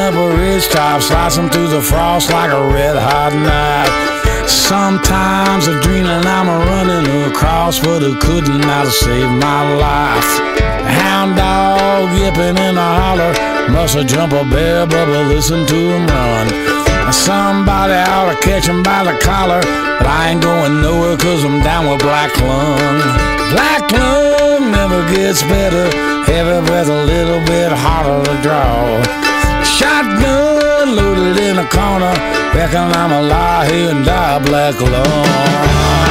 up a ridge top, slicing through the frost like a red-hot knife. Sometimes I'm dreaming I'm running across, but I couldn't not save my life. Hound dog yipping in the holler, must have jumped a bear, but listen to him run. Somebody ought to catch him by the collar, but I ain't going nowhere 'cause I'm down with black lung. Black lung never gets better, every breath a little bit harder to draw. Shotgun loaded in the corner, reckon I'ma lie here and die black lung.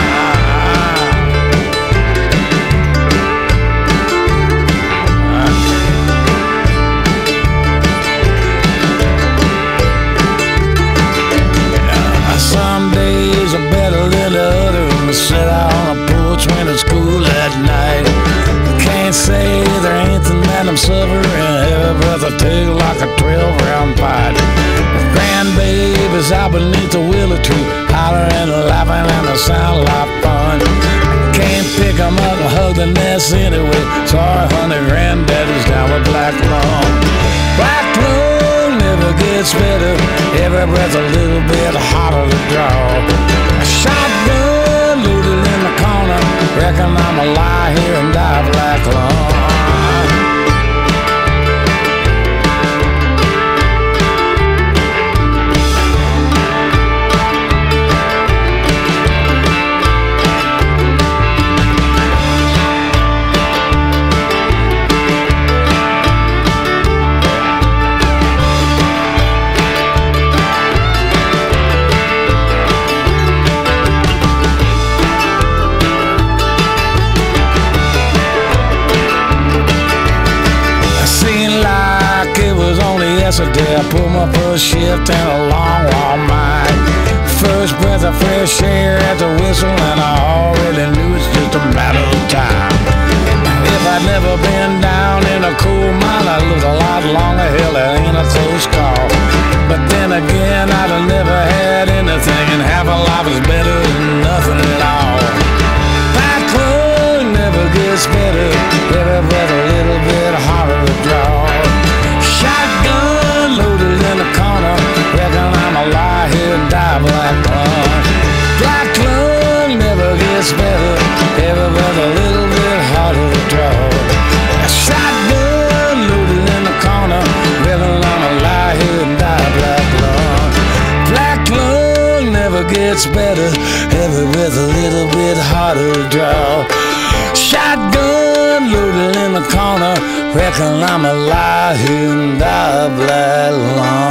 Some days are better than the other, and sit out on the porch when it's cool at night. Can't say there ain't the man I'm suffering, every breath I take like a 12-round pipe. Grandbabies out beneath the willow tree, hollering and laughing and they sound like fun. Can't pick 'em up and hug the nest anyway. Sorry honey, granddaddy's down with black lung. Black lung never gets better, every breath a little bit harder to draw. A shotgun loaded in the corner, reckon I'ma lie here and die black lung. Yesterday I pulled my first shift in a long, long mile. First breath of fresh air at the whistle, and I already knew it's just a matter of time. If I'd never been down in a coal mine, I'd lived a lot longer. Hell, that ain't a close call. But then again, I'd have never had anything, and half a life is better than nothing at all. Black lung never gets better, every breath a little bit harder to draw. Shotgun loaded in the corner, reckon I'ma lie here and die black lung. Black lung never gets better, every breath a little bit harder to draw. Shotgun loaded in the corner, reckon I'ma lie here and die black lung. Black lung never gets better, every breath a little bit harder to draw. Shotgun loaded in the corner, reckon I'ma lie here and die black lung.